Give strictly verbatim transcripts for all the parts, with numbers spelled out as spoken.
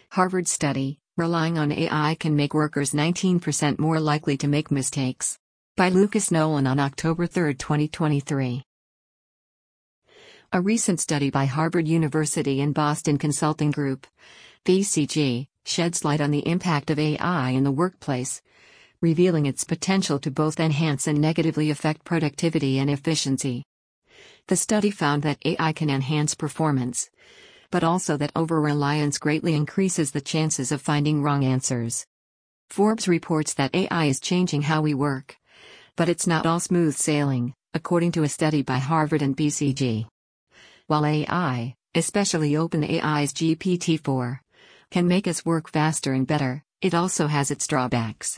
Harvard study, relying on A I can make workers nineteen percent more likely to make mistakes. By Lucas Nolan on October third, twenty twenty-three. A recent study by Harvard University and Boston Consulting Group, B C G, sheds light on the impact of A I in the workplace, revealing its potential to both enhance and negatively affect productivity and efficiency. The study found that A I can enhance performance, but also that over-reliance greatly increases the chances of finding wrong answers. Forbes reports that A I is changing how we work, but it's not all smooth sailing, according to a study by Harvard and B C G. While A I, especially OpenAI's G P T four, can make us work faster and better, it also has its drawbacks.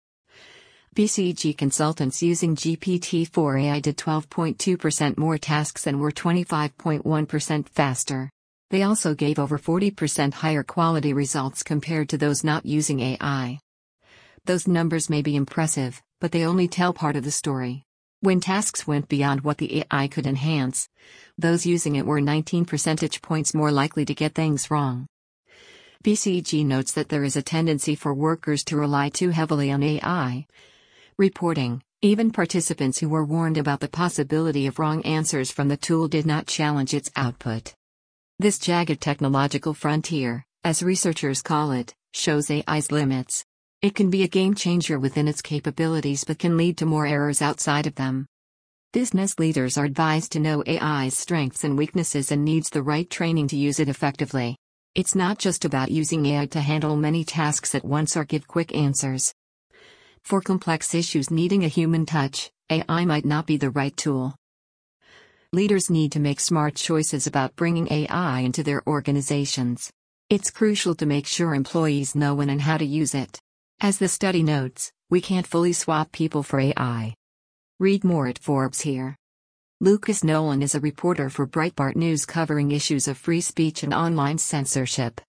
B C G consultants using G P T four A I did twelve point two percent more tasks and were twenty-five point one percent faster. They also gave over forty percent higher quality results compared to those not using A I. Those numbers may be impressive, but they only tell part of the story. When tasks went beyond what the A I could enhance, those using it were nineteen percentage points more likely to get things wrong. B C G notes that there is a tendency for workers to rely too heavily on A I. Reporting, even participants who were warned about the possibility of wrong answers from the tool did not challenge its output. This jagged technological frontier, as researchers call it, shows A I's limits. It can be a game changer within its capabilities but can lead to more errors outside of them. Business leaders are advised to know A I's strengths and weaknesses and needs the right training to use it effectively. It's not just about using A I to handle many tasks at once or give quick answers. For complex issues needing a human touch, A I might not be the right tool. Leaders need to make smart choices about bringing A I into their organizations. It's crucial to make sure employees know when and how to use it. As the study notes, we can't fully swap people for A I. Read more at Forbes here. Lucas Nolan is a reporter for Breitbart News covering issues of free speech and online censorship.